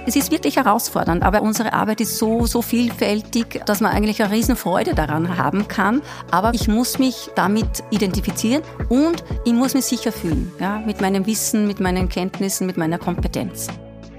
Es ist wirklich herausfordernd, aber unsere Arbeit ist so vielfältig, dass man eigentlich eine riesen Freude daran haben kann. Aber ich muss mich damit identifizieren und ich muss mich sicher fühlen, ja, mit meinem Wissen, mit meinen Kenntnissen, mit meiner Kompetenz.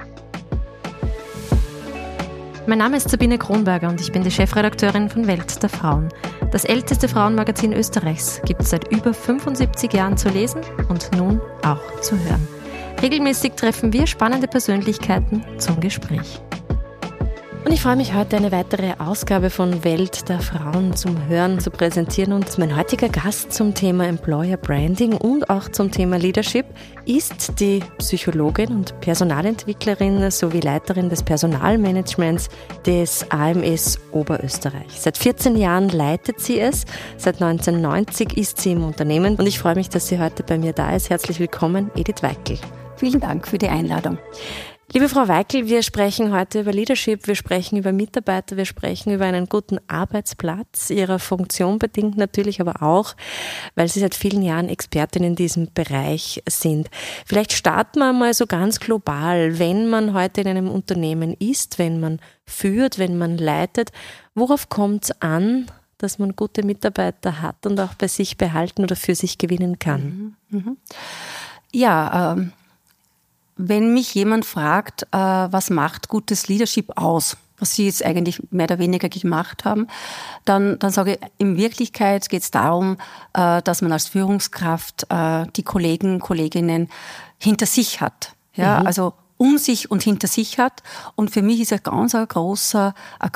Mein Name ist Sabine Kronberger und ich bin die Chefredakteurin von Welt der Frauen. Das älteste Frauenmagazin Österreichs gibt es seit über 75 Jahren zu lesen und nun auch zu hören. Regelmäßig treffen wir spannende Persönlichkeiten zum Gespräch. Und ich freue mich, heute eine weitere Ausgabe von Welt der Frauen zum Hören zu präsentieren. Und mein heutiger Gast zum Thema Employer Branding und auch zum Thema Leadership ist die Psychologin und Personalentwicklerin sowie Leiterin des Personalmanagements des AMS Oberösterreich. Seit 14 Jahren leitet sie es, seit 1990 ist sie im Unternehmen und ich freue mich, dass sie heute bei mir da ist. Herzlich willkommen, Edith Weickel. Vielen Dank für die Einladung. Liebe Frau Weickel, wir sprechen heute über Leadership, wir sprechen über Mitarbeiter, wir sprechen über einen guten Arbeitsplatz, Ihrer Funktion bedingt natürlich, aber auch, weil Sie seit vielen Jahren Expertin in diesem Bereich sind. Vielleicht starten wir mal so ganz global, wenn man heute in einem Unternehmen ist, wenn man führt, wenn man leitet, worauf kommt es an, dass man gute Mitarbeiter hat und auch bei sich behalten oder für sich gewinnen kann? Ja, wenn mich jemand fragt, was macht gutes Leadership aus, was Sie jetzt eigentlich mehr oder weniger gemacht haben, dann sage ich, in Wirklichkeit geht es darum, dass man als Führungskraft die Kollegen, Kolleginnen hinter sich hat. Ja, also um sich und hinter sich hat. Und für mich ist ein ganz großer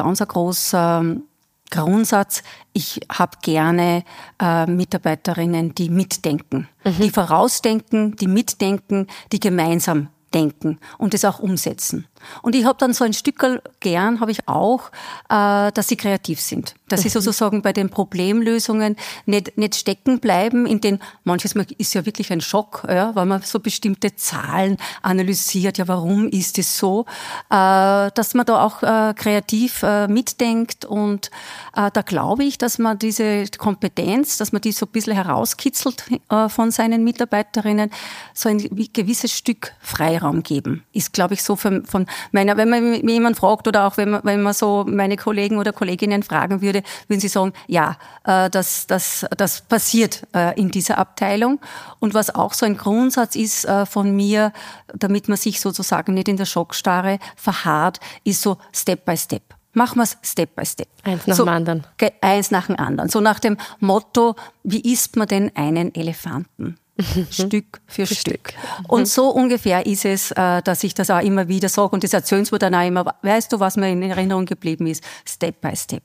Grundsatz, ich habe gerne Mitarbeiterinnen, die mitdenken, die vorausdenken, die mitdenken, die gemeinsam denken und das auch umsetzen. Und ich habe dann so ein Stückerl gern, habe ich auch, dass sie kreativ sind. Dass sie sozusagen bei den Problemlösungen nicht stecken bleiben, in den, manches Mal ist ja wirklich ein Schock, ja, weil man so bestimmte Zahlen analysiert, ja, warum ist es so, dass man da auch kreativ mitdenkt und da glaube ich, dass man diese Kompetenz, dass man die so ein bisschen herauskitzelt von seinen Mitarbeiterinnen, so ein gewisses Stück Freiraum geben. Ist, glaube ich, so von meiner, wenn man mich jemand fragt oder auch wenn man so meine Kollegen oder Kolleginnen fragen würde, würden sie sagen, ja, das passiert in dieser Abteilung. Und was auch so ein Grundsatz ist von mir, damit man sich sozusagen nicht in der Schockstarre verharrt, ist so Step by Step. Machen wir es Step by Step. Eins nach dem anderen. Eins nach dem anderen. So nach dem Motto, wie isst man denn einen Elefanten? Stück für Stück. Und so ungefähr ist es, dass ich das auch immer wieder sage und das erzählen wir dann auch immer, weißt du, was mir in Erinnerung geblieben ist? Step by Step.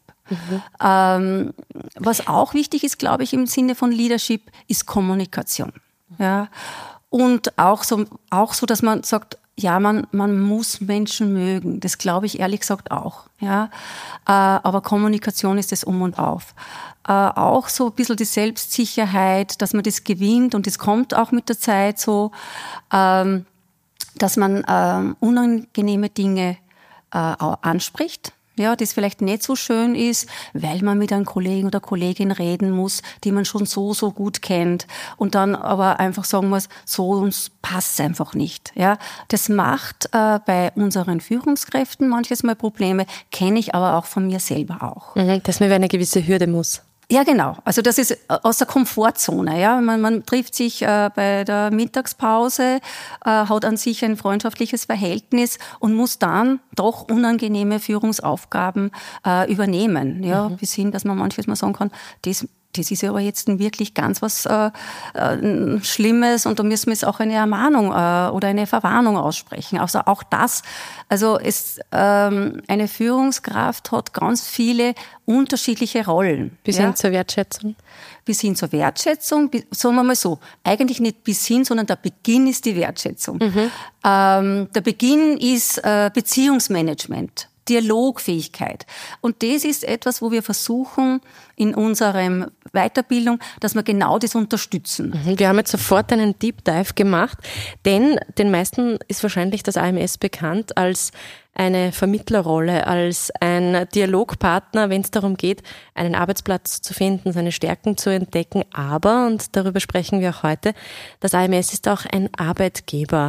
Was auch wichtig ist, glaube ich, im Sinne von Leadership, ist Kommunikation. Ja. Und auch so, dass man sagt, ja, man muss Menschen mögen. Das glaube ich ehrlich gesagt auch. Ja. Aber Kommunikation ist das Um und Auf. Auch so ein bisschen die Selbstsicherheit, dass man das gewinnt und das kommt auch mit der Zeit so, dass man unangenehme Dinge anspricht. Ja, das vielleicht nicht so schön ist, weil man mit einem Kollegen oder Kollegin reden muss, die man schon so gut kennt und dann aber einfach sagen muss, so uns passt einfach nicht. Ja, das macht bei unseren Führungskräften manches Mal Probleme, kenne ich aber auch von mir selber auch. Dass man über eine gewisse Hürde muss. Ja, genau. Also das ist aus der Komfortzone. Ja, man trifft sich bei der Mittagspause, hat an sich ein freundschaftliches Verhältnis und muss dann doch unangenehme Führungsaufgaben übernehmen. Ja, bis hin, dass man manches mal sagen kann, das ist aber jetzt wirklich ganz was Schlimmes und da müssen wir jetzt auch eine Ermahnung oder eine Verwarnung aussprechen. Also auch das, also eine Führungskraft hat ganz viele unterschiedliche Rollen. Bis hin zur Wertschätzung? Bis hin zur Wertschätzung, sagen wir mal so, eigentlich nicht bis hin, sondern der Beginn ist die Wertschätzung. Der Beginn ist Beziehungsmanagement. Dialogfähigkeit. Und das ist etwas, wo wir versuchen in unserem Weiterbildung, dass wir genau das unterstützen. Wir haben jetzt sofort einen Deep Dive gemacht, denn den meisten ist wahrscheinlich das AMS bekannt als eine Vermittlerrolle, als ein Dialogpartner, wenn es darum geht, einen Arbeitsplatz zu finden, seine Stärken zu entdecken. Aber, und darüber sprechen wir auch heute, das AMS ist auch ein Arbeitgeber.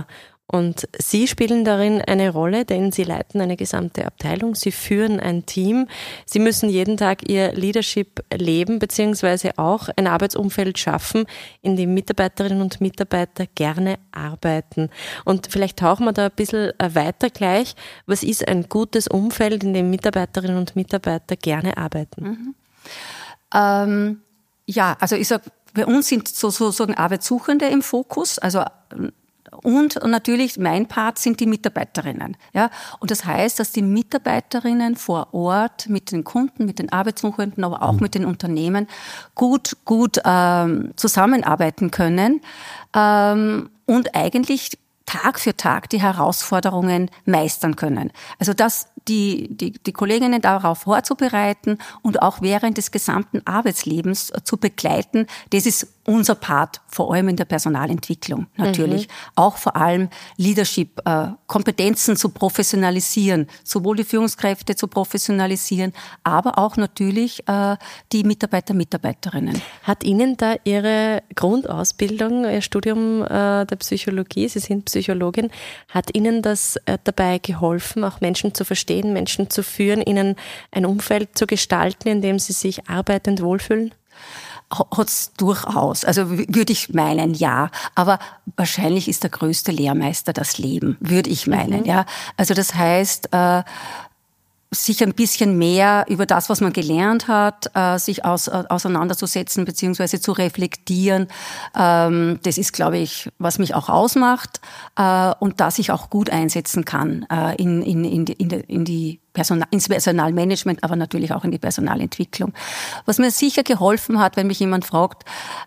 Und Sie spielen darin eine Rolle, denn Sie leiten eine gesamte Abteilung, Sie führen ein Team, Sie müssen jeden Tag Ihr Leadership leben, beziehungsweise auch ein Arbeitsumfeld schaffen, in dem Mitarbeiterinnen und Mitarbeiter gerne arbeiten. Und vielleicht tauchen wir da ein bisschen weiter gleich. Was ist ein gutes Umfeld, in dem Mitarbeiterinnen und Mitarbeiter gerne arbeiten? Also ich sag, bei uns sind sozusagen Arbeitssuchende im Fokus, also und natürlich mein Part sind die Mitarbeiterinnen. Ja? Und das heißt, dass die Mitarbeiterinnen vor Ort mit den Kunden, mit den Arbeitssuchenden, aber auch mit den Unternehmen gut zusammenarbeiten können und eigentlich Tag für Tag die Herausforderungen meistern können. Also dass die Kolleginnen darauf vorzubereiten und auch während des gesamten Arbeitslebens zu begleiten, das ist unser Part, vor allem in der Personalentwicklung natürlich. Auch vor allem Leadership, Kompetenzen zu professionalisieren, sowohl die Führungskräfte zu professionalisieren, aber auch natürlich die Mitarbeiter, Mitarbeiterinnen. Hat Ihnen da Ihre Grundausbildung, Ihr Studium der Psychologie, Sie sind Psychologin, hat Ihnen das dabei geholfen, auch Menschen zu verstehen, Menschen zu führen, ihnen ein Umfeld zu gestalten, in dem sie sich arbeitend wohlfühlen? Hat's durchaus. Also würde ich meinen, ja. Aber wahrscheinlich ist der größte Lehrmeister das Leben, würde ich meinen, ja. Also das heißt, sich ein bisschen mehr über das, was man gelernt hat, sich auseinanderzusetzen beziehungsweise zu reflektieren. Das ist, glaube ich, was mich auch ausmacht und das ich auch gut einsetzen kann ins Personalmanagement, aber natürlich auch in die Personalentwicklung. Was mir sicher geholfen hat, wenn mich jemand fragt,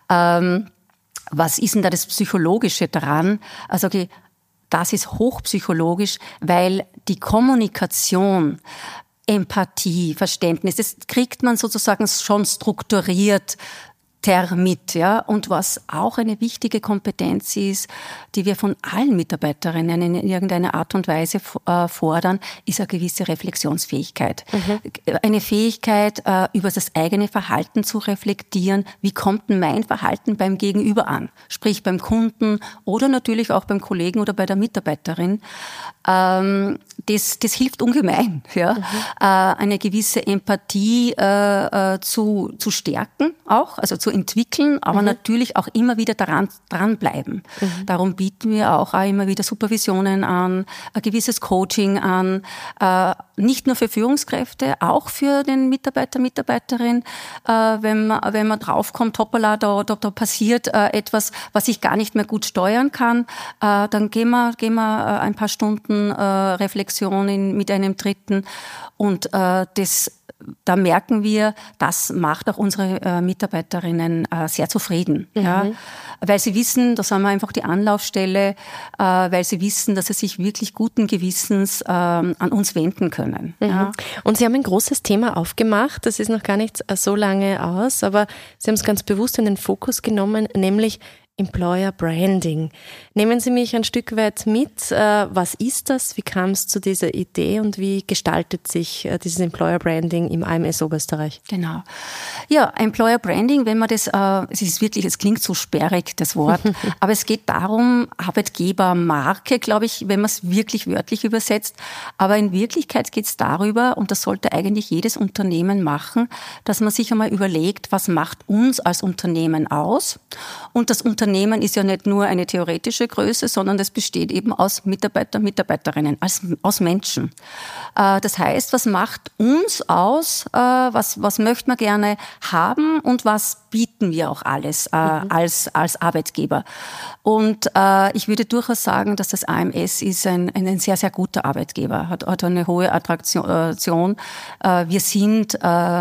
was ist denn da das Psychologische dran? Also das ist hochpsychologisch, weil die Kommunikation, Empathie, Verständnis, das kriegt man sozusagen schon strukturiert mit, ja. Und was auch eine wichtige Kompetenz ist, die wir von allen Mitarbeiterinnen in irgendeiner Art und Weise fordern, ist eine gewisse Reflexionsfähigkeit. Eine Fähigkeit, über das eigene Verhalten zu reflektieren. Wie kommt denn mein Verhalten beim Gegenüber an? Sprich beim Kunden oder natürlich auch beim Kollegen oder bei der Mitarbeiterin. Das hilft ungemein, ja. Eine gewisse Empathie zu stärken auch, also zu entwickeln, aber natürlich auch immer wieder dranbleiben. Darum bieten wir auch immer wieder Supervisionen an, ein gewisses Coaching an, nicht nur für Führungskräfte, auch für den Mitarbeiter, Mitarbeiterin. Wenn man draufkommt, hoppala, da passiert etwas, was ich gar nicht mehr gut steuern kann, dann gehen wir ein paar Stunden Reflexion mit einem Dritten und da merken wir, das macht auch unsere Mitarbeiterinnen sehr zufrieden. Ja? Weil sie wissen, da sind wir einfach die Anlaufstelle, weil sie wissen, dass sie sich wirklich guten Gewissens an uns wenden können. Ja? Und Sie haben ein großes Thema aufgemacht, das ist noch gar nicht so lange aus, aber Sie haben es ganz bewusst in den Fokus genommen, nämlich Employer Branding. Nehmen Sie mich ein Stück weit mit. Was ist das? Wie kam es zu dieser Idee und wie gestaltet sich dieses Employer Branding im AMS Oberösterreich? Genau. Ja, Employer Branding, wenn man es klingt so sperrig, das Wort, aber es geht darum, Arbeitgebermarke, glaube ich, wenn man es wirklich wörtlich übersetzt. Aber in Wirklichkeit geht es darüber, und das sollte eigentlich jedes Unternehmen machen, dass man sich einmal überlegt, was macht uns als Unternehmen aus? Und das Unternehmen ist ja nicht nur eine theoretische Größe, sondern es besteht eben aus Mitarbeitern, Mitarbeiterinnen, aus Menschen. Das heißt, was macht uns aus, was möchten wir gerne haben und was bieten wir auch alles als Arbeitgeber. Und ich würde durchaus sagen, dass das AMS ist ein sehr, sehr guter Arbeitgeber, hat eine hohe Attraktion. Wir sind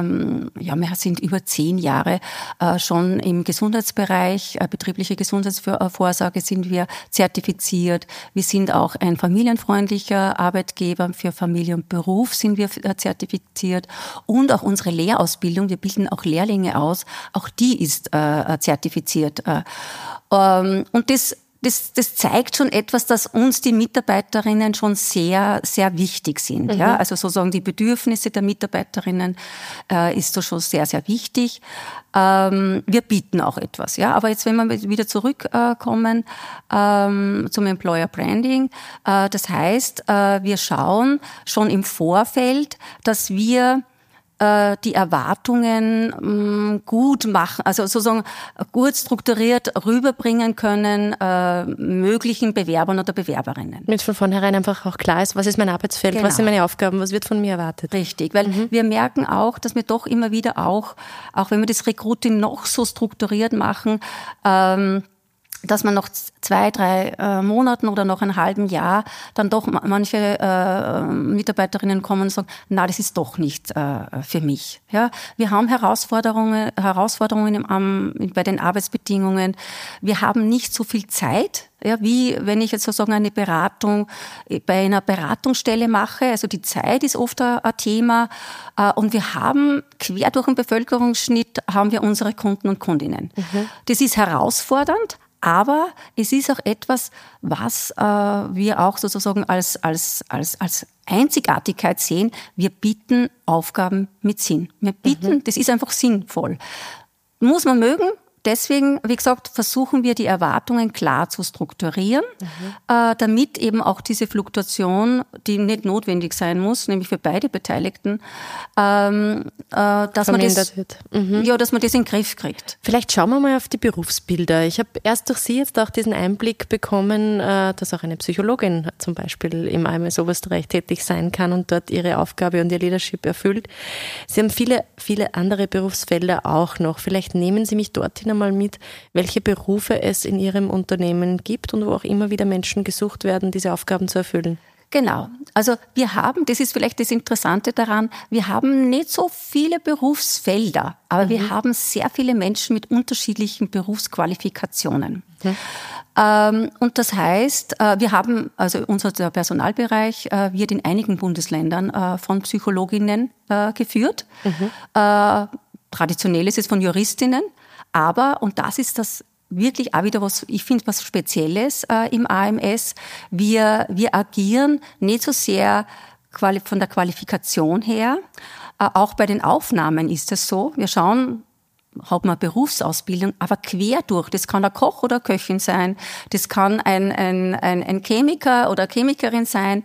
über 10 Jahre schon im Gesundheitsbereich, betriebliche Gesundheitsvorsorge sind wir zertifiziert. Wir sind auch ein familienfreundlicher Arbeitgeber. Für Familie und Beruf sind wir zertifiziert. Und auch unsere Lehrausbildung, wir bilden auch Lehrlinge aus, auch die ist zertifiziert. Und das zeigt schon etwas, dass uns die Mitarbeiterinnen schon sehr, sehr wichtig sind. Ja? Also sozusagen die Bedürfnisse der Mitarbeiterinnen ist da schon sehr, sehr wichtig. Wir bieten auch etwas. Ja? Aber jetzt, wenn wir wieder zurückkommen zum Employer Branding, das heißt, wir schauen schon im Vorfeld, dass wir die Erwartungen gut machen, also sozusagen gut strukturiert rüberbringen können möglichen Bewerbern oder Bewerberinnen. Mit von vornherein einfach auch klar ist, was ist mein Arbeitsfeld, was sind meine Aufgaben, was wird von mir erwartet. Richtig, weil wir merken auch, dass wir doch immer wieder auch wenn wir das Recruiting noch so strukturiert machen, dass man nach 2-3 Monaten oder nach einem halben Jahr dann doch manche Mitarbeiterinnen kommen und sagen, na, das ist doch nicht für mich. Ja, wir haben Herausforderungen bei den Arbeitsbedingungen. Wir haben nicht so viel Zeit. Ja, wie wenn ich jetzt sozusagen eine Beratung bei einer Beratungsstelle mache. Also die Zeit ist oft ein Thema. Und wir haben quer durch den Bevölkerungsschnitt haben wir unsere Kunden und Kundinnen. Das ist herausfordernd. Aber es ist auch etwas, was wir auch sozusagen als Einzigartigkeit sehen. Wir bieten Aufgaben mit Sinn. Wir bieten, das ist einfach sinnvoll. Muss man mögen. Deswegen, wie gesagt, versuchen wir die Erwartungen klar zu strukturieren, damit eben auch diese Fluktuation, die nicht notwendig sein muss, nämlich für beide Beteiligten, dass man das wird. Dass man das in den Griff kriegt. Vielleicht schauen wir mal auf die Berufsbilder. Ich habe erst durch Sie jetzt auch diesen Einblick bekommen, dass auch eine Psychologin zum Beispiel im AMS Oberösterreich tätig sein kann und dort ihre Aufgabe und ihr Leadership erfüllt. Sie haben viele, viele andere Berufsfelder auch noch. Vielleicht nehmen Sie mich dorthin einmal mit, welche Berufe es in Ihrem Unternehmen gibt und wo auch immer wieder Menschen gesucht werden, diese Aufgaben zu erfüllen. Genau. Also wir haben, das ist vielleicht das Interessante daran, wir haben nicht so viele Berufsfelder, aber wir haben sehr viele Menschen mit unterschiedlichen Berufsqualifikationen. Und das heißt, wir haben, also unser Personalbereich wird in einigen Bundesländern von Psychologinnen geführt. Traditionell ist es von Juristinnen. Aber, und das ist das wirklich auch wieder was, ich finde, was Spezielles im AMS, wir agieren nicht so sehr von der Qualifikation her. Auch bei den Aufnahmen ist es so. Wir schauen, hat man Berufsausbildung, aber quer durch. Das kann ein Koch oder Köchin sein, das kann ein Chemiker oder Chemikerin sein.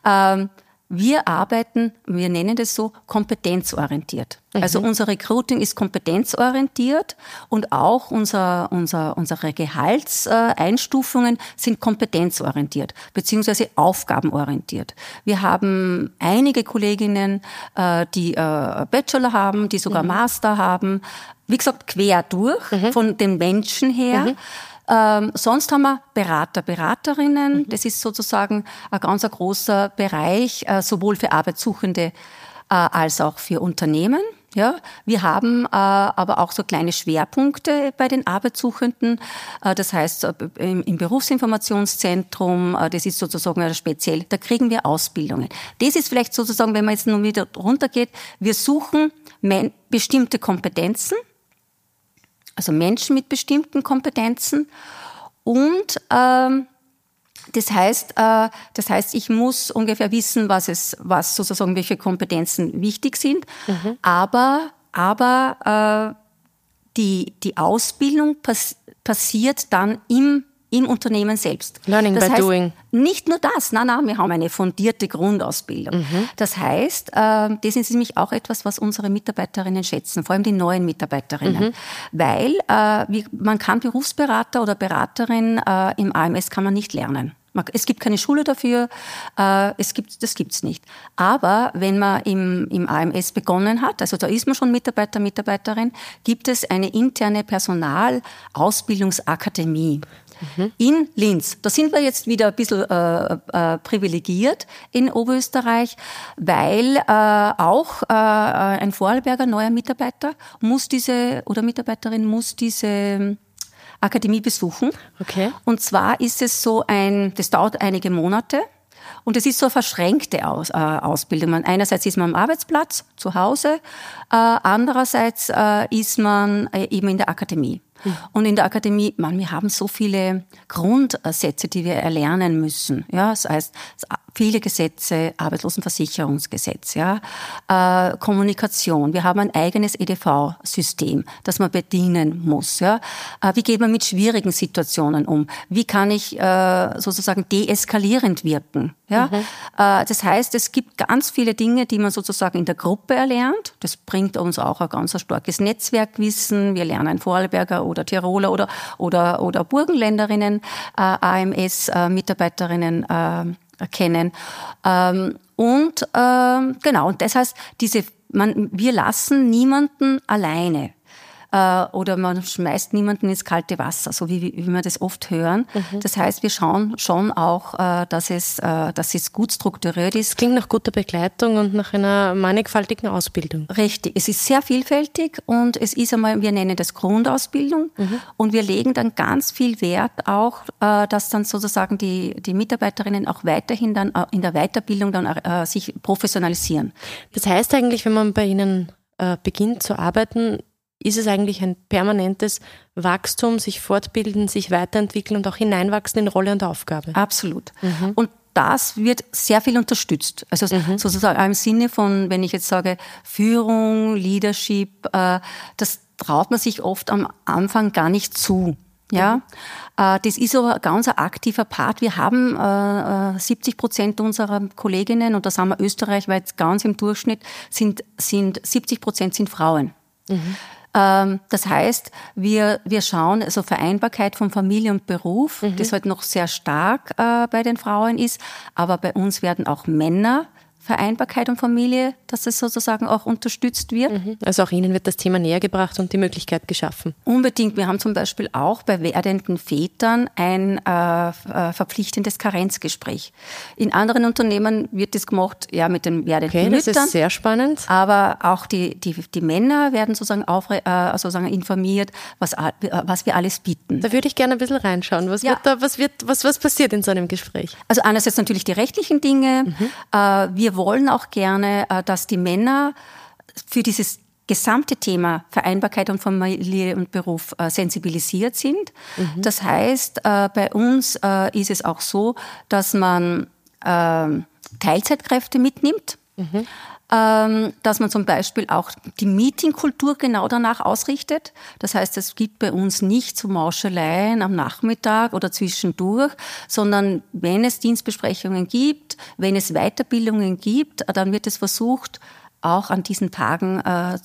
Wir arbeiten, wir nennen das so, kompetenzorientiert. Also unser Recruiting ist kompetenzorientiert und auch unsere Gehaltseinstufungen sind kompetenzorientiert beziehungsweise aufgabenorientiert. Wir haben einige Kolleginnen, die Bachelor haben, die sogar Master haben. Wie gesagt, quer durch, von den Menschen her. Sonst haben wir Berater, Beraterinnen. Das ist sozusagen ein ganz großer Bereich, sowohl für Arbeitssuchende als auch für Unternehmen. Ja, wir haben aber auch so kleine Schwerpunkte bei den Arbeitssuchenden. Das heißt, im Berufsinformationszentrum, das ist sozusagen speziell, da kriegen wir Ausbildungen. Das ist vielleicht sozusagen, wenn man jetzt noch wieder runtergeht, wir suchen bestimmte Kompetenzen, also Menschen mit bestimmten Kompetenzen und das heißt, ich muss ungefähr wissen, was sozusagen welche Kompetenzen wichtig sind, aber die Ausbildung passiert dann im Unternehmen selbst. Learning by doing. Nicht nur das, nein, wir haben eine fundierte Grundausbildung. Das heißt, das ist nämlich auch etwas, was unsere Mitarbeiterinnen schätzen, vor allem die neuen Mitarbeiterinnen. Weil man kann Berufsberater oder Beraterin im AMS kann man nicht lernen. Es gibt keine Schule dafür, das gibt's nicht. Aber wenn man im AMS begonnen hat, also da ist man schon Mitarbeiter, Mitarbeiterin, gibt es eine interne Personalausbildungsakademie. In Linz. Da sind wir jetzt wieder ein bisschen privilegiert in Oberösterreich, weil auch ein Vorarlberger neuer Mitarbeiter Mitarbeiterin muss diese Akademie besuchen. Okay. Und zwar ist es so das dauert einige Monate. Und es ist so eine verschränkte Ausbildung. Einerseits ist man am Arbeitsplatz, zu Hause, andererseits ist man eben in der Akademie. Und in der Akademie, wir haben so viele Grundsätze, die wir erlernen müssen. Ja, das heißt, viele Gesetze, Arbeitslosenversicherungsgesetz, ja, Kommunikation. Wir haben ein eigenes EDV-System, das man bedienen muss. Ja. Wie geht man mit schwierigen Situationen um? Wie kann ich sozusagen deeskalierend wirken? Ja. Das heißt, es gibt ganz viele Dinge, die man sozusagen in der Gruppe erlernt. Das bringt uns auch ein ganz starkes Netzwerkwissen. Wir lernen Vorarlberger oder Tiroler oder Burgenländerinnen, AMS-Mitarbeiterinnen kennen. Und das heißt, wir lassen niemanden alleine. Oder man schmeißt niemanden ins kalte Wasser, so wie wir das oft hören. Das heißt, wir schauen schon auch, dass es gut strukturiert ist. Klingt nach guter Begleitung und nach einer mannigfaltigen Ausbildung. Richtig, es ist sehr vielfältig und es ist einmal, wir nennen das Grundausbildung und wir legen dann ganz viel Wert auch, dass dann sozusagen die Mitarbeiterinnen auch weiterhin dann in der Weiterbildung dann sich professionalisieren. Das heißt eigentlich, wenn man bei Ihnen beginnt zu arbeiten, ist es eigentlich ein permanentes Wachstum, sich fortbilden, sich weiterentwickeln und auch hineinwachsen in Rolle und Aufgabe. Absolut. Und das wird sehr viel unterstützt. Also sozusagen im Sinne von, wenn ich jetzt sage, Führung, Leadership, das traut man sich oft am Anfang gar nicht zu. Ja, das ist aber ein ganz aktiver Part. Wir haben 70% unserer Kolleginnen, und da sind wir österreichweit ganz im Durchschnitt, sind 70% sind Frauen. Das heißt, wir schauen, also Vereinbarkeit von Familie und Beruf, das halt noch sehr stark bei den Frauen ist, aber bei uns werden auch Männer Vereinbarkeit und Familie, dass es sozusagen auch unterstützt wird. Also auch Ihnen wird das Thema näher gebracht und die Möglichkeit geschaffen. Unbedingt. Wir haben zum Beispiel auch bei werdenden Vätern ein verpflichtendes Karenzgespräch. In anderen Unternehmen wird das gemacht, ja, mit den werdenden Müttern. Das ist sehr spannend. Aber auch die Männer werden sozusagen informiert, was wir alles bieten. Da würde ich gerne ein bisschen reinschauen. Was passiert in so einem Gespräch? Also einerseits natürlich die rechtlichen Dinge. Wir wollen auch gerne, dass die Männer für dieses gesamte Thema Vereinbarkeit und Familie und Beruf sensibilisiert sind. Das heißt, bei uns ist es auch so, dass man Teilzeitkräfte mitnimmt. Dass man zum Beispiel auch die Meetingkultur genau danach ausrichtet. Das heißt, es gibt bei uns nicht so Mauscheleien am Nachmittag oder zwischendurch, sondern wenn es Dienstbesprechungen gibt, wenn es Weiterbildungen gibt, dann wird es versucht, auch an diesen Tagen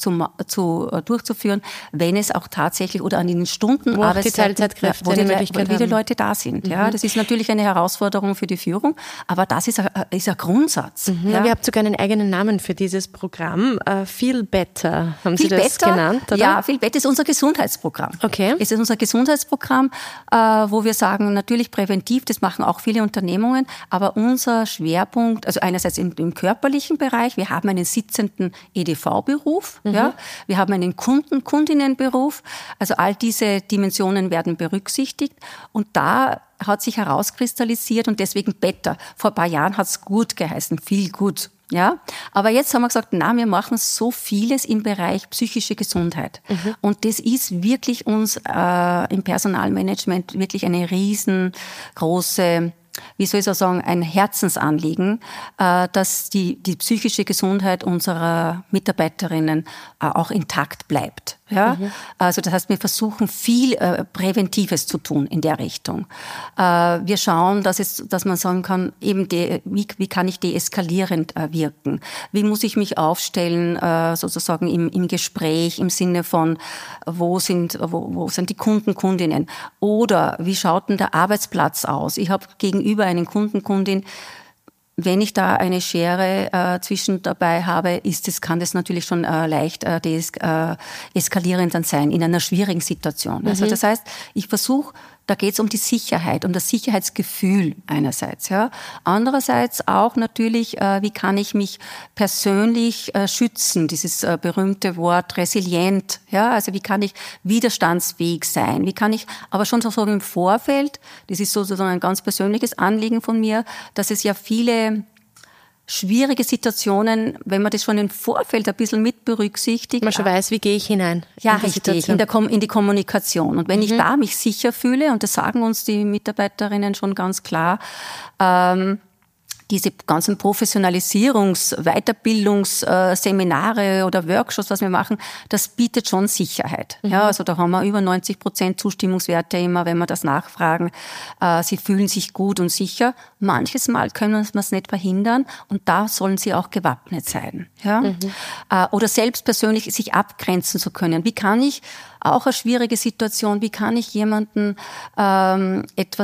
durchzuführen, wenn es auch tatsächlich oder an den Stunden wo die Teilzeitkräfte wo die Leute da sind. Ja, das ist natürlich eine Herausforderung für die Führung, aber das ist ein Grundsatz. Ja. Ihr habt sogar einen eigenen Namen für dieses Programm. Feel Better haben Sie das genannt, oder? Ja, Feel Better ist unser Gesundheitsprogramm. Okay. Es ist unser Gesundheitsprogramm, wo wir sagen, natürlich präventiv, das machen auch viele Unternehmungen, aber unser Schwerpunkt, also einerseits im körperlichen Bereich, wir haben einen sitzenden EDV-Beruf, ja, wir haben einen Kundinnenberuf, also all diese Dimensionen werden berücksichtigt und da hat sich herauskristallisiert und deswegen Better. Vor ein paar Jahren hat es gut geheißen, viel gut. Ja, aber jetzt haben wir gesagt, wir machen so vieles im Bereich psychische Gesundheit. Und das ist wirklich uns im Personalmanagement wirklich eine riesengroße, wie soll ich so sagen, ein Herzensanliegen, dass die psychische Gesundheit unserer Mitarbeiterinnen auch intakt bleibt. Ja? Also das heißt, wir versuchen viel Präventives zu tun in der Richtung. Wir schauen, dass man sagen kann, eben wie kann ich deeskalierend wirken? Wie muss ich mich aufstellen, sozusagen im Gespräch, im Sinne von, wo sind die Kunden, Kundinnen? Oder wie schaut denn der Arbeitsplatz aus? Ich habe gegenüber einen Kunden, Kundin, wenn ich da eine Schere zwischen dabei habe, kann das natürlich schon leicht eskalierend dann sein in einer schwierigen Situation. Also das heißt, ich versuche, da geht es um die Sicherheit, um das Sicherheitsgefühl einerseits. Ja. Andererseits auch natürlich, wie kann ich mich persönlich schützen, dieses berühmte Wort resilient. Ja. Also wie kann ich widerstandsfähig sein? Wie kann ich aber schon so im Vorfeld, das ist sozusagen ein ganz persönliches Anliegen von mir, dass es ja viele schwierige Situationen, wenn man das schon im Vorfeld ein bisschen mit berücksichtigt. Man schon weiß, wie gehe ich hinein? Ja, richtig, in die Kommunikation. Und wenn ich da mich sicher fühle, und das sagen uns die Mitarbeiterinnen schon ganz klar, diese ganzen Weiterbildungsseminare oder Workshops, was wir machen, das bietet schon Sicherheit. Ja, also da haben wir über 90% Zustimmungswerte immer, wenn wir das nachfragen. Sie fühlen sich gut und sicher. Manches Mal können wir es nicht verhindern und da sollen sie auch gewappnet sein. Ja? Oder selbst persönlich sich abgrenzen zu können. Wie kann ich auch eine schwierige Situation, wie kann ich jemanden eine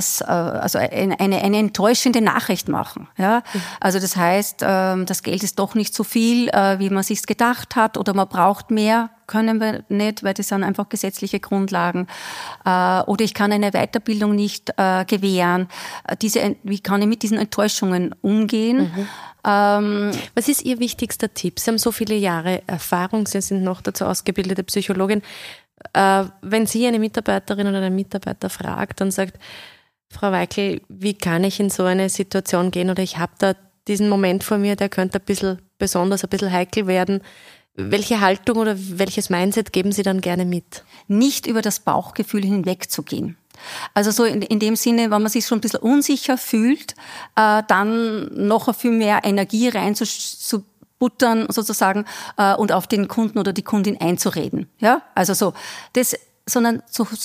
enttäuschende Nachricht machen? Ja? Also das heißt, das Geld ist doch nicht so viel, wie man sich's gedacht hat, oder man braucht mehr, können wir nicht, weil das sind einfach gesetzliche Grundlagen. Oder ich kann eine Weiterbildung nicht gewähren. Wie kann ich mit diesen Enttäuschungen umgehen? Was ist Ihr wichtigster Tipp? Sie haben so viele Jahre Erfahrung, Sie sind noch dazu ausgebildete Psychologin. Wenn Sie eine Mitarbeiterin oder einen Mitarbeiter fragt und sagt, Frau Weikl, wie kann ich in so eine Situation gehen, oder ich habe da diesen Moment vor mir, der könnte ein bisschen besonders, ein bisschen heikel werden. Welche Haltung oder welches Mindset geben Sie dann gerne mit? Nicht über das Bauchgefühl hinwegzugehen. Also so in dem Sinne, wenn man sich schon ein bisschen unsicher fühlt, dann noch viel mehr Energie reinzubuttern sozusagen und auf den Kunden oder die Kundin einzureden. Ja, also so sondern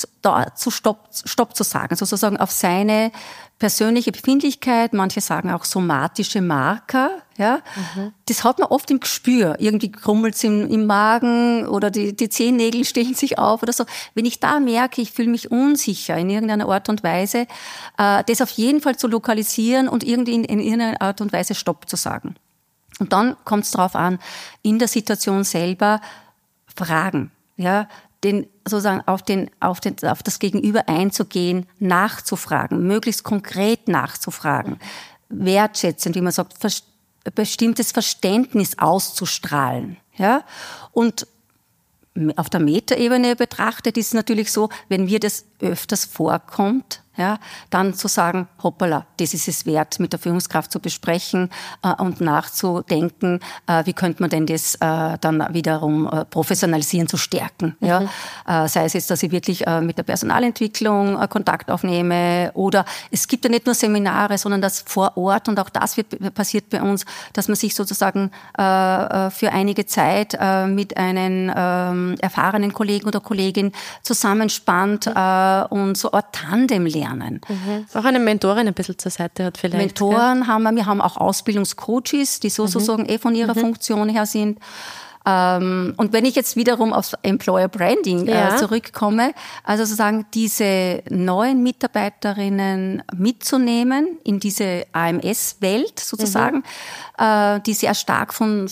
Stopp zu sagen, sozusagen auf seine persönliche Befindlichkeit, manche sagen auch somatische Marker, ja. Das hat man oft im Gespür. Irgendwie krummelt's im Magen oder die Zehennägel stellen sich auf oder so. Wenn ich da merke, ich fühle mich unsicher in irgendeiner Art und Weise, das auf jeden Fall zu lokalisieren und irgendwie in irgendeiner Art und Weise Stopp zu sagen. Und dann kommt es darauf an, in der Situation selber fragen, ja, sozusagen auf das Gegenüber einzugehen, nachzufragen, möglichst konkret nachzufragen, wertschätzend, wie man sagt, bestimmtes Verständnis auszustrahlen, ja. Und auf der Metaebene betrachtet ist es natürlich so, wenn mir das öfters vorkommt, ja, dann zu sagen, hoppala, das ist es wert, mit der Führungskraft zu besprechen und nachzudenken, wie könnte man denn das dann wiederum professionalisieren, zu stärken. Ja? Sei es jetzt, dass ich wirklich mit der Personalentwicklung Kontakt aufnehme, oder es gibt ja nicht nur Seminare, sondern das vor Ort, und auch das passiert bei uns, dass man sich sozusagen für einige Zeit mit einem erfahrenen Kollegen oder Kollegin zusammenspannt und so ein Tandem lernen. Auch eine Mentorin ein bisschen zur Seite hat vielleicht. Mentoren haben wir haben auch Ausbildungscoaches, die sozusagen von ihrer Funktion her sind. Und wenn ich jetzt wiederum aufs Employer Branding zurückkomme, also sozusagen diese neuen Mitarbeiterinnen mitzunehmen in diese AMS-Welt sozusagen, die sehr stark von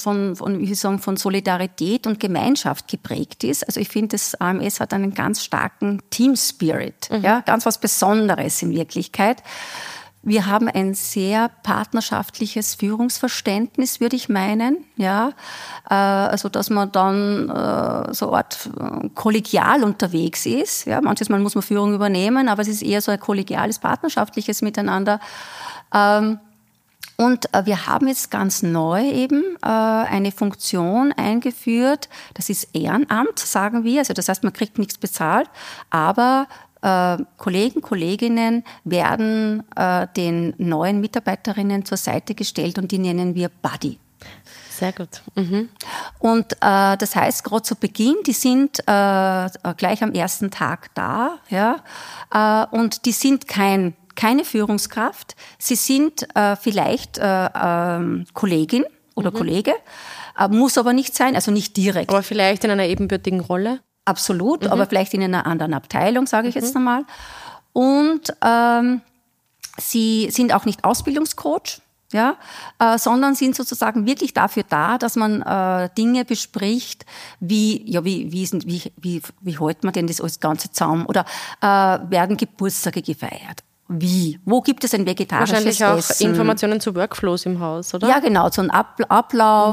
Solidarität und Gemeinschaft geprägt ist. Also ich finde, das AMS hat einen ganz starken Team-Spirit, ja, ganz was Besonderes in Wirklichkeit. Wir haben ein sehr partnerschaftliches Führungsverständnis, würde ich meinen, ja, also dass man dann so eine Art kollegial unterwegs ist, ja, manches Mal muss man Führung übernehmen, aber es ist eher so ein kollegiales, partnerschaftliches Miteinander. Und wir haben jetzt ganz neu eben eine Funktion eingeführt, das ist Ehrenamt, sagen wir, also das heißt, man kriegt nichts bezahlt, aber Kollegen, Kolleginnen werden den neuen Mitarbeiterinnen zur Seite gestellt und die nennen wir Buddy. Sehr gut. Und das heißt, gerade zu Beginn, die sind gleich am ersten Tag da, ja, und die sind keine Führungskraft, sie sind vielleicht Kollegin oder Kollege, muss aber nicht sein, also nicht direkt. Aber vielleicht in einer ebenbürtigen Rolle? Absolut, aber vielleicht in einer anderen Abteilung, sage ich jetzt einmal. Und sie sind auch nicht Ausbildungscoach, ja, sondern sind sozusagen wirklich dafür da, dass man Dinge bespricht, wie hält man denn das alles Ganze zusammen? Oder werden Geburtstage gefeiert? Wie? Wo gibt es ein vegetarisches Wahrscheinlich auch Essen? Informationen zu Workflows im Haus, oder? Ja, genau, so ein Ablauf,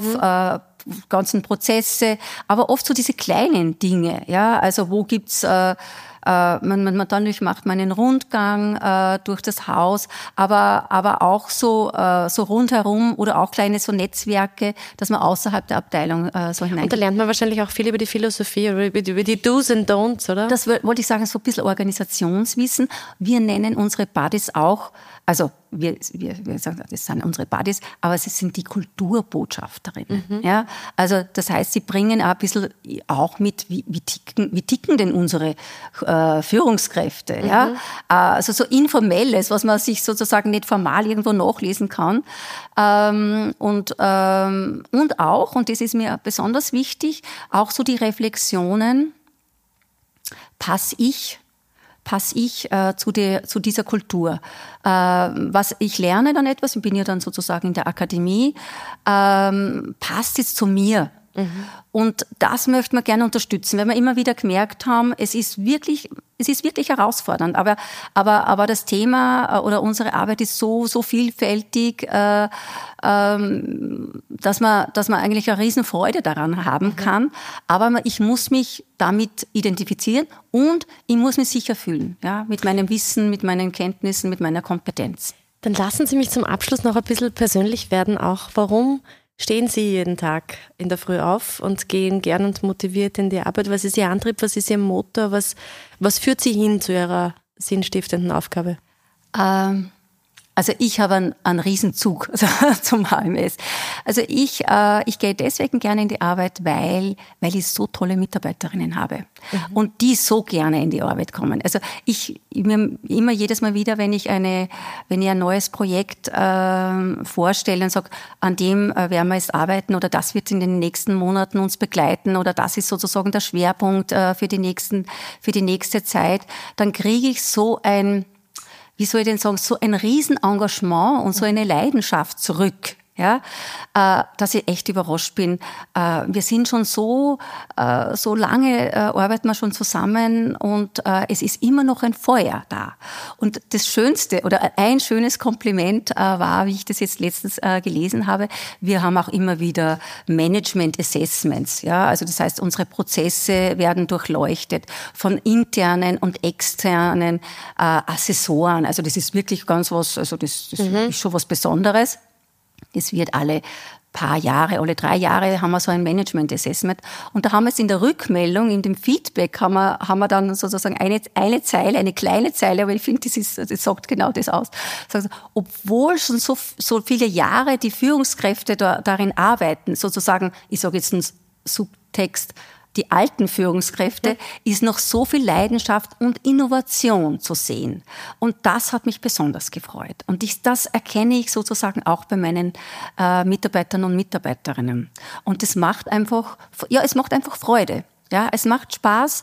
ganzen Prozesse, aber oft so diese kleinen Dinge, ja, also wo gibt's Natürlich macht man einen Rundgang durch das Haus, aber auch so rundherum oder auch kleine so Netzwerke, dass man außerhalb der Abteilung so hineingeht. Und da lernt man wahrscheinlich auch viel über die Philosophie oder über die Do's and Don'ts, oder? Das wollte ich sagen, so ein bisschen Organisationswissen. Wir nennen unsere Buddies auch, also wir sagen, das sind unsere Buddies, aber sie sind die Kulturbotschafterinnen. Ja? Also das heißt, sie bringen auch ein bisschen auch mit, wie ticken denn unsere Führungskräfte. Ja? Also so Informelles, was man sich sozusagen nicht formal irgendwo nachlesen kann. Und auch, und das ist mir besonders wichtig, auch so die Reflexionen, passe ich zu dieser Kultur. Was ich lerne dann etwas, ich bin ja dann sozusagen in der Akademie, passt es zu mir. Und das möchte man gerne unterstützen, weil wir immer wieder gemerkt haben, es ist wirklich herausfordernd. Aber das Thema oder unsere Arbeit ist so vielfältig, dass man eigentlich eine Riesenfreude daran haben kann. Aber ich muss mich damit identifizieren und ich muss mich sicher fühlen, ja, mit meinem Wissen, mit meinen Kenntnissen, mit meiner Kompetenz. Dann lassen Sie mich zum Abschluss noch ein bisschen persönlich werden, auch warum stehen Sie jeden Tag in der Früh auf und gehen gern und motiviert in die Arbeit? Was ist Ihr Antrieb? Was ist Ihr Motor? Was führt Sie hin zu Ihrer sinnstiftenden Aufgabe? Also ich habe einen Riesenzug zum HMS. Also ich gehe deswegen gerne in die Arbeit, weil ich so tolle Mitarbeiterinnen habe und die so gerne in die Arbeit kommen. Also mir immer jedes Mal wieder, wenn ich ein neues Projekt vorstelle und sage, an dem werden wir jetzt arbeiten oder das wird in den nächsten Monaten uns begleiten oder das ist sozusagen der Schwerpunkt für die nächste Zeit, dann kriege ich so ein Riesenengagement und so eine Leidenschaft zurück. Ja, dass ich echt überrascht bin. Wir sind schon so lange arbeiten wir schon zusammen und es ist immer noch ein Feuer da. Und das Schönste oder ein schönes Kompliment war, wie ich das jetzt letztens gelesen habe, wir haben auch immer wieder Management Assessments. Ja, also das heißt, unsere Prozesse werden durchleuchtet von internen und externen Assessoren. Also das ist wirklich ganz was, also das ist schon was Besonderes. Es wird alle 3 Jahre haben wir so ein Management-Assessment. Und da haben wir es in der Rückmeldung, in dem Feedback, haben wir dann sozusagen eine Zeile, eine kleine Zeile, aber ich finde, das sagt genau das aus. Also, obwohl schon so viele Jahre die Führungskräfte darin arbeiten, sozusagen, ich sage jetzt einen Subtext, die alten Führungskräfte, ist noch so viel Leidenschaft und Innovation zu sehen. Und das hat mich besonders gefreut. Und das erkenne ich sozusagen auch bei meinen Mitarbeitern und Mitarbeiterinnen. Und es macht einfach Freude. Ja, es macht Spaß,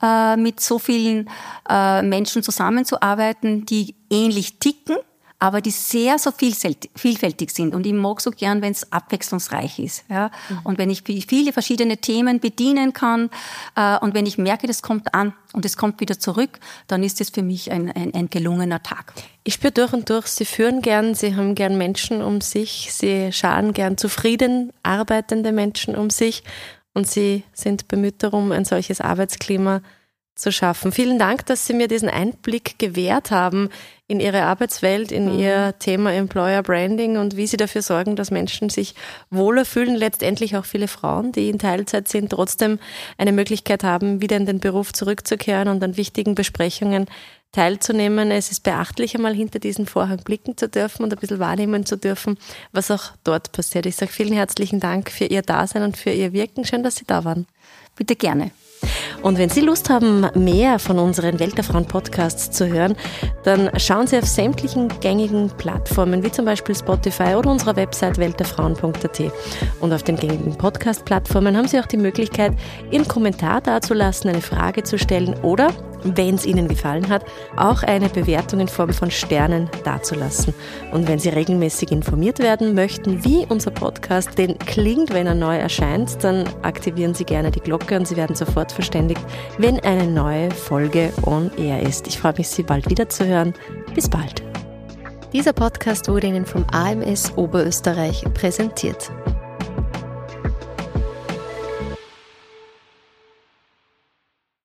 mit so vielen Menschen zusammenzuarbeiten, die ähnlich ticken, aber die sehr so vielfältig sind. Und ich mag so gern, wenn es abwechslungsreich ist. Ja? Und wenn ich viele verschiedene Themen bedienen kann und wenn ich merke, das kommt an und es kommt wieder zurück, dann ist es für mich ein gelungener Tag. Ich spüre durch und durch, Sie führen gern, Sie haben gern Menschen um sich, Sie scharen gern zufrieden arbeitende Menschen um sich und Sie sind bemüht darum, ein solches Arbeitsklima zu schaffen. Vielen Dank, dass Sie mir diesen Einblick gewährt haben in Ihre Arbeitswelt, in Ihr Thema Employer Branding und wie Sie dafür sorgen, dass Menschen sich wohler fühlen, letztendlich auch viele Frauen, die in Teilzeit sind, trotzdem eine Möglichkeit haben, wieder in den Beruf zurückzukehren und an wichtigen Besprechungen teilzunehmen. Es ist beachtlich, einmal hinter diesen Vorhang blicken zu dürfen und ein bisschen wahrnehmen zu dürfen, was auch dort passiert. Ich sage vielen herzlichen Dank für Ihr Dasein und für Ihr Wirken. Schön, dass Sie da waren. Bitte gerne. Und wenn Sie Lust haben, mehr von unseren Welt der Frauen Podcasts zu hören, dann schauen Sie auf sämtlichen gängigen Plattformen, wie zum Beispiel Spotify oder unserer Website weltderfrauen.at. Und auf den gängigen Podcast-Plattformen haben Sie auch die Möglichkeit, Ihren Kommentar dazulassen, eine Frage zu stellen oder, wenn es Ihnen gefallen hat, auch eine Bewertung in Form von Sternen dazulassen. Und wenn Sie regelmäßig informiert werden möchten, wie unser Podcast denn klingt, wenn er neu erscheint, dann aktivieren Sie gerne die Glocke und Sie werden sofort verständigt, wenn eine neue Folge on air ist. Ich freue mich, Sie bald wieder zu hören. Bis bald. Dieser Podcast wurde Ihnen vom AMS Oberösterreich präsentiert.